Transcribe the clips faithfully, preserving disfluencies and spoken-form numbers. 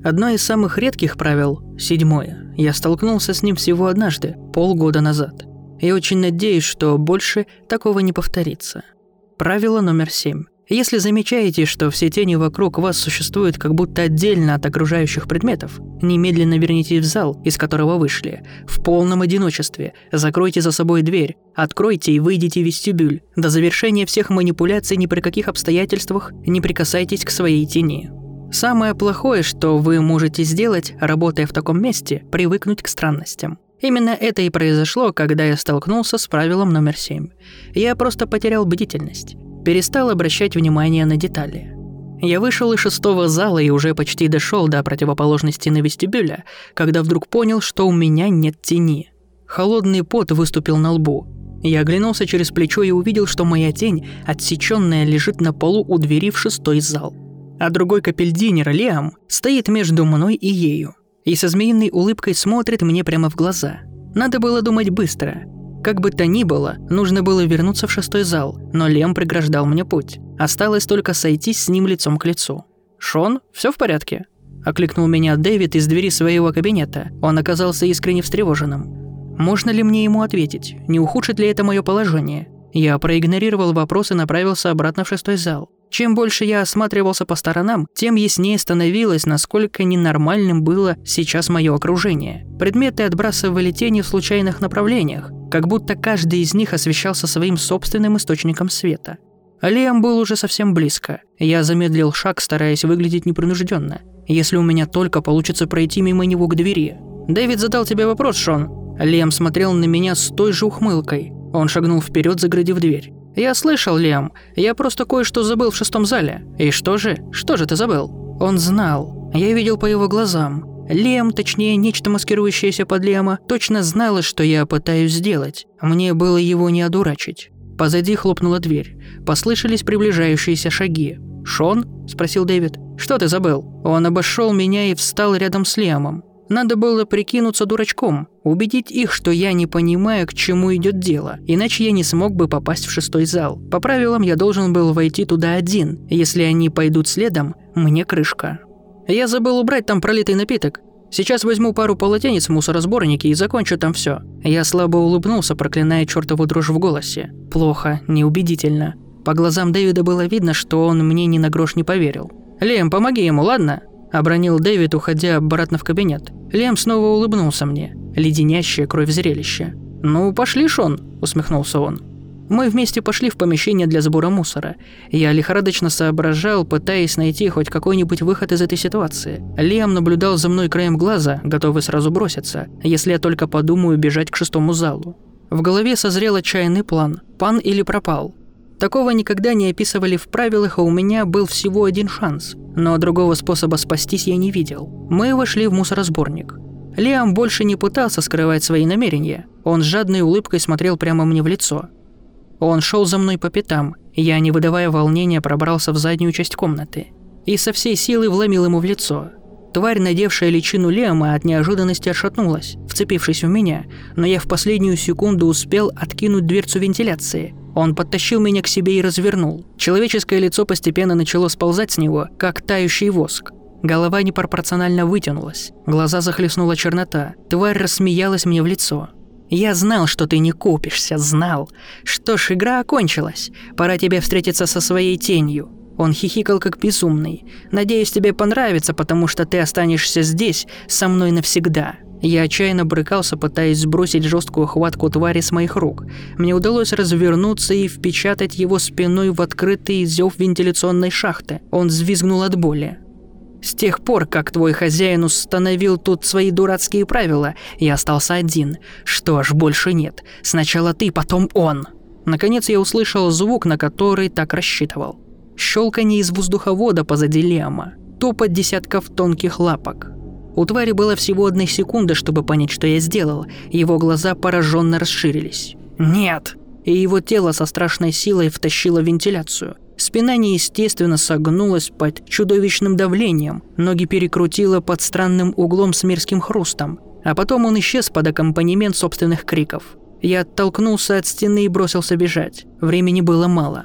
Одно из самых редких правил – седьмое. Я столкнулся с ним всего однажды, полгода назад. И очень надеюсь, что больше такого не повторится. Правило номер семь. Если замечаете, что все тени вокруг вас существуют как будто отдельно от окружающих предметов, немедленно вернитесь в зал, из которого вышли, в полном одиночестве, закройте за собой дверь, откройте и выйдите в вестибюль. До завершения всех манипуляций ни при каких обстоятельствах не прикасайтесь к своей тени. Самое плохое, что вы можете сделать, работая в таком месте, привыкнуть к странностям. Именно это и произошло, когда я столкнулся с правилом номер семь. Я просто потерял бдительность. Перестал обращать внимание на детали. Я вышел из шестого зала и уже почти дошел до противоположной стены вестибюля, когда вдруг понял, что у меня нет тени. Холодный пот выступил на лбу. Я оглянулся через плечо и увидел, что моя тень, отсеченная, лежит на полу у двери в шестой зал. А другой капельдинер, Лиам, стоит между мной и ею. И со змеиной улыбкой смотрит мне прямо в глаза. Надо было думать быстро. Как бы то ни было, нужно было вернуться в шестой зал, но Лем преграждал мне путь. Осталось только сойтись с ним лицом к лицу. «Шон, все в порядке?» – окликнул меня Дэвид из двери своего кабинета. Он оказался искренне встревоженным. Можно ли мне ему ответить? Не ухудшит ли это мое положение? Я проигнорировал вопрос и направился обратно в шестой зал. Чем больше я осматривался по сторонам, тем яснее становилось, насколько ненормальным было сейчас мое окружение. Предметы отбрасывали тени в случайных направлениях, как будто каждый из них освещался своим собственным источником света. Лиам был уже совсем близко. Я замедлил шаг, стараясь выглядеть непринужденно. Если у меня только получится пройти мимо него к двери. «Дэвид задал тебе вопрос, Шон». Лиам смотрел на меня с той же ухмылкой. Он шагнул вперед, заградив дверь. «Я слышал, Лиам, я просто кое-что забыл в шестом зале». «И что же? Что же ты забыл?» Он знал. Я видел по его глазам. Лиам, точнее, нечто маскирующееся под Лиама, точно знало, что я пытаюсь сделать. Мне было его не одурачить. Позади хлопнула дверь. Послышались приближающиеся шаги. «Шон?» – спросил Дэвид. «Что ты забыл?» Он обошел меня и встал рядом с Лиамом. Надо было прикинуться дурачком, убедить их, что я не понимаю, к чему идет дело, иначе я не смог бы попасть в шестой зал. По правилам, я должен был войти туда один. Если они пойдут следом, мне крышка. Я забыл убрать там пролитый напиток. Сейчас возьму пару полотенец в мусоросборнике и закончу там все. Я слабо улыбнулся, проклиная чертову дрожь в голосе. Плохо, неубедительно. По глазам Дэвида было видно, что он мне ни на грош не поверил. «Лем, помоги ему, ладно?» – обронил Дэвид, уходя обратно в кабинет. Лем снова улыбнулся мне. Леденящее кровь зрелище. «Ну, пошли, Шон», – усмехнулся он. Мы вместе пошли в помещение для сбора мусора. Я лихорадочно соображал, пытаясь найти хоть какой-нибудь выход из этой ситуации. Лиам наблюдал за мной краем глаза, готовый сразу броситься, если я только подумаю бежать к шестому залу. В голове созрел отчаянный план – пан или пропал. Такого никогда не описывали в правилах, а у меня был всего один шанс. Но другого способа спастись я не видел. Мы вошли в мусоросборник. Лиам больше не пытался скрывать свои намерения. Он с жадной улыбкой смотрел прямо мне в лицо. Он шел за мной по пятам. Я, не выдавая волнения, пробрался в заднюю часть комнаты. И со всей силы вломил ему в лицо. Тварь, надевшая личину Лиама, от неожиданности отшатнулась, вцепившись в меня, но я в последнюю секунду успел откинуть дверцу вентиляции. Он подтащил меня к себе и развернул. Человеческое лицо постепенно начало сползать с него, как тающий воск. Голова непропорционально вытянулась, глаза захлестнула чернота. Тварь рассмеялась мне в лицо. «Я знал, что ты не купишься, знал. Что ж, игра окончилась. Пора тебе встретиться со своей тенью». Он хихикал как безумный. «Надеюсь, тебе понравится, потому что ты останешься здесь со мной навсегда». Я отчаянно брыкался, пытаясь сбросить жесткую хватку твари с моих рук. Мне удалось развернуться и впечатать его спиной в открытый зев вентиляционной шахты. Он взвизгнул от боли. «С тех пор, как твой хозяин установил тут свои дурацкие правила, я остался один. Что ж, больше нет. Сначала ты, потом он». Наконец я услышал звук, на который так рассчитывал. Щелканье из воздуховода позади Лиама. Топот десятков тонких лапок. У твари была всего одна секунда, чтобы понять, что я сделал. Его глаза пораженно расширились. «Нет!» И его тело со страшной силой втащило в вентиляцию. Спина неестественно согнулась под чудовищным давлением. Ноги перекрутило под странным углом с мерзким хрустом. А потом он исчез под аккомпанемент собственных криков. Я оттолкнулся от стены и бросился бежать. Времени было мало.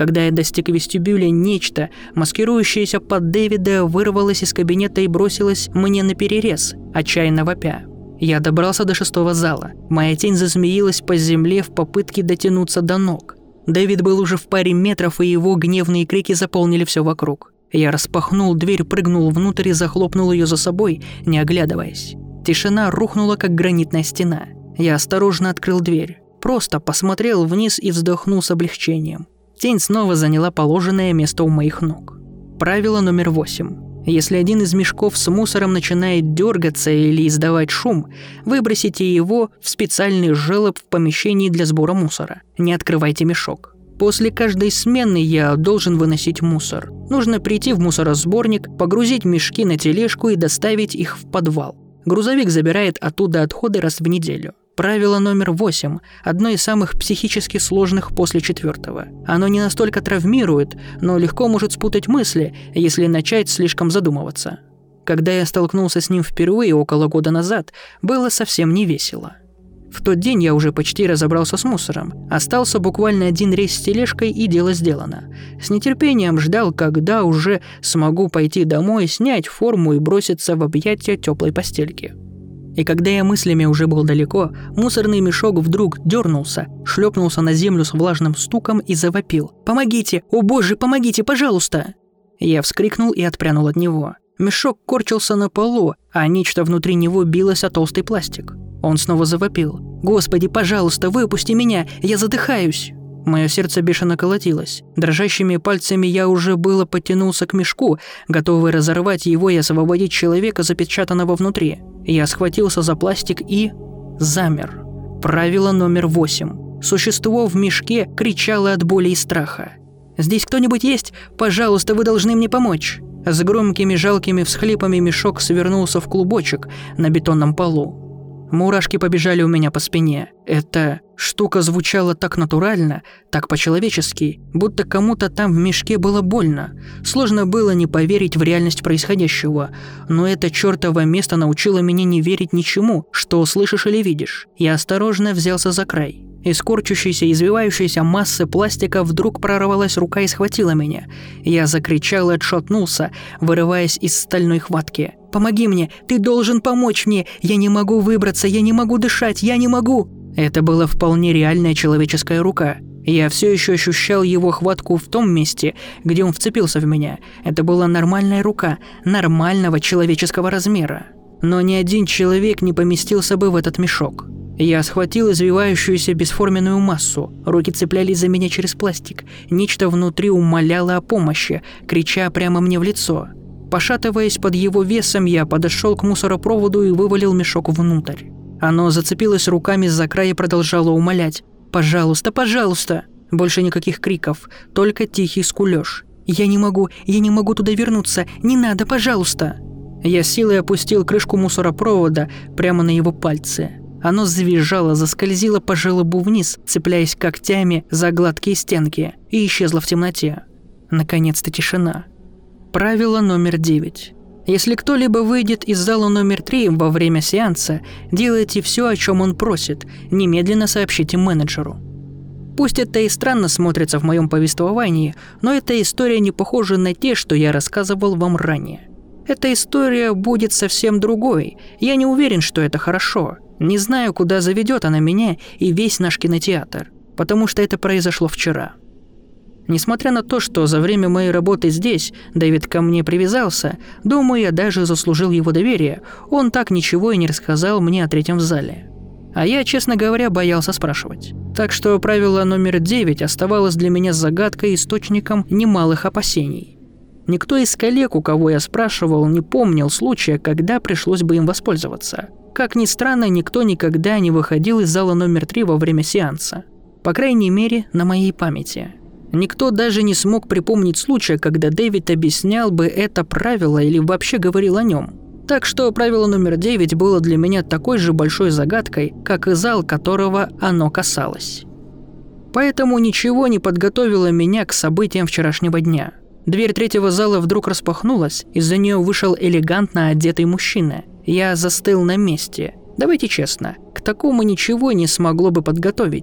Когда я достиг вестибюля, нечто, маскирующееся под Дэвида, вырвалось из кабинета и бросилось мне наперерез, отчаянно вопя. Я добрался до шестого зала. Моя тень зазмеилась по земле в попытке дотянуться до ног. Дэвид был уже в паре метров, и его гневные крики заполнили все вокруг. Я распахнул дверь, прыгнул внутрь и захлопнул ее за собой, не оглядываясь. Тишина рухнула, как гранитная стена. Я осторожно открыл дверь. Просто посмотрел вниз и вздохнул с облегчением. Тень снова заняла положенное место у моих ног. Правило номер восемь. Если один из мешков с мусором начинает дергаться или издавать шум, выбросите его в специальный желоб в помещении для сбора мусора. Не открывайте мешок. После каждой смены я должен выносить мусор. Нужно прийти в мусоросборник, погрузить мешки на тележку и доставить их в подвал. Грузовик забирает оттуда отходы раз в неделю. Правило номер восемь – одно из самых психически сложных после четвертого. Оно не настолько травмирует, но легко может спутать мысли, если начать слишком задумываться. Когда я столкнулся с ним впервые около года назад, было совсем не весело. В тот день я уже почти разобрался с мусором. Остался буквально один рейс с тележкой, и дело сделано. С нетерпением ждал, когда уже смогу пойти домой, снять форму и броситься в объятия теплой постельки. И когда я мыслями уже был далеко, мусорный мешок вдруг дернулся, шлепнулся на землю с влажным стуком и завопил: «Помогите! О боже, помогите, пожалуйста!» Я вскрикнул и отпрянул от него. Мешок корчился на полу, а нечто внутри него билось о толстый пластик. Он снова завопил: «Господи, пожалуйста, выпусти меня! Я задыхаюсь!» Мое сердце бешено колотилось. Дрожащими пальцами я уже было потянулся к мешку, готовый разорвать его и освободить человека, запечатанного внутри. Я схватился за пластик и... замер. Правило номер восемь. Существо в мешке кричало от боли и страха. «Здесь кто-нибудь есть? Пожалуйста, вы должны мне помочь!» С громкими жалкими всхлипами мешок свернулся в клубочек на бетонном полу. Мурашки побежали у меня по спине. Эта штука звучала так натурально, так по-человечески, будто кому-то там в мешке было больно. Сложно было не поверить в реальность происходящего, но это чертово место научило меня не верить ничему, что слышишь или видишь. Я осторожно взялся за край. Из корчущейся и извивающейся массы пластика вдруг прорвалась рука и схватила меня. Я закричал и отшатнулся, вырываясь из стальной хватки. «Помоги мне! Ты должен помочь мне! Я не могу выбраться! Я не могу дышать! Я не могу!» Это была вполне реальная человеческая рука. Я все еще ощущал его хватку в том месте, где он вцепился в меня. Это была нормальная рука, нормального человеческого размера. Но ни один человек не поместился бы в этот мешок. Я схватил извивающуюся бесформенную массу. Руки цеплялись за меня через пластик. Нечто внутри умоляло о помощи, крича прямо мне в лицо. Пошатываясь под его весом, я подошел к мусоропроводу и вывалил мешок внутрь. Оно зацепилось руками за край и продолжало умолять: «Пожалуйста, пожалуйста!» Больше никаких криков, только тихий скулёж. «Я не могу, я не могу туда вернуться! Не надо, пожалуйста!» Я силой опустил крышку мусоропровода прямо на его пальцы. Оно завизжало, заскользило по желобу вниз, цепляясь когтями за гладкие стенки, и исчезло в темноте. Наконец-то тишина. Правило номер девять. Если кто-либо выйдет из зала номер три во время сеанса, делайте все, о чем он просит, немедленно сообщите менеджеру. Пусть это и странно смотрится в моем повествовании, но эта история не похожа на те, что я рассказывал вам ранее. Эта история будет совсем другой. Я не уверен, что это хорошо. Не знаю, куда заведет она меня и весь наш кинотеатр, потому что это произошло вчера. Несмотря на то, что за время моей работы здесь Дэвид ко мне привязался, думаю, я даже заслужил его доверие, он так ничего и не рассказал мне о третьем зале. А я, честно говоря, боялся спрашивать. Так что правило номер девять оставалось для меня загадкой и источником немалых опасений. Никто из коллег, у кого я спрашивал, не помнил случая, когда пришлось бы им воспользоваться. Как ни странно, никто никогда не выходил из зала номер три во время сеанса. По крайней мере, на моей памяти. Никто даже не смог припомнить случая, когда Дэвид объяснял бы это правило или вообще говорил о нем. Так что правило номер девять было для меня такой же большой загадкой, как и зал, которого оно касалось. Поэтому ничего не подготовило меня к событиям вчерашнего дня. Дверь третьего зала вдруг распахнулась, из-за нее вышел элегантно одетый мужчина. Я застыл на месте. Давайте честно, к такому ничего не смогло бы подготовить.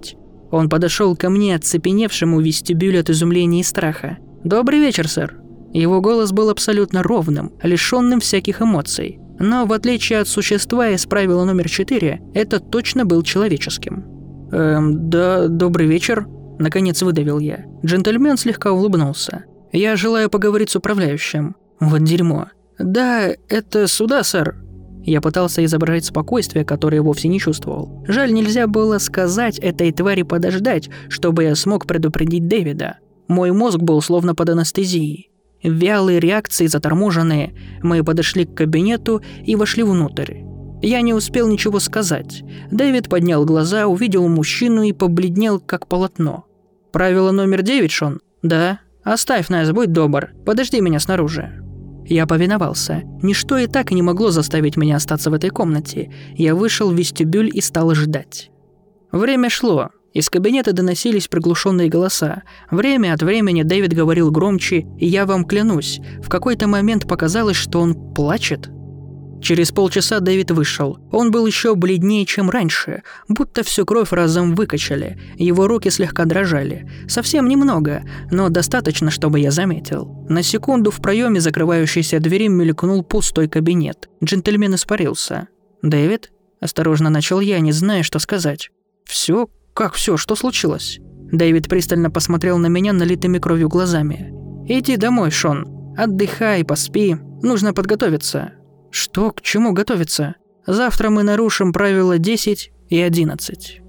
Он подошел ко мне, оцепеневшему в вестибюле от изумления и страха. «Добрый вечер, сэр». Его голос был абсолютно ровным, лишённым всяких эмоций. Но в отличие от существа из правила номер четыре, это точно был человеческим. «Эм, да, добрый вечер», – наконец выдавил я. Джентльмен слегка улыбнулся. «Я желаю поговорить с управляющим». «Вот дерьмо». «Да, это сюда, сэр». Я пытался изображать спокойствие, которое вовсе не чувствовал. Жаль, нельзя было сказать этой твари подождать, чтобы я смог предупредить Дэвида. Мой мозг был словно под анестезией. Вялые реакции, заторможенные, мы подошли к кабинету и вошли внутрь. Я не успел ничего сказать. Дэвид поднял глаза, увидел мужчину и побледнел, как полотно. «Правило номер девять, Шон?» «Да». «Оставь нас, будь добр. Подожди меня снаружи». Я повиновался. Ничто и так не могло заставить меня остаться в этой комнате. Я вышел в вестибюль и стал ждать. Время шло. Из кабинета доносились приглушенные голоса. Время от времени Дэвид говорил громче, и я вам клянусь, в какой-то момент показалось, что он плачет. Через полчаса Дэвид вышел. Он был еще бледнее, чем раньше, будто всю кровь разом выкачали. Его руки слегка дрожали. Совсем немного, но достаточно, чтобы я заметил. На секунду в проеме закрывающейся двери мелькнул пустой кабинет. Джентльмен испарился. «Дэвид?» – осторожно начал я, не зная, что сказать. «Все? Как все? Что случилось?» Дэвид пристально посмотрел на меня налитыми кровью глазами. «Иди домой, Шон. Отдыхай, поспи. Нужно подготовиться». «Что? К чему готовиться? Завтра мы нарушим правила десять и одиннадцать».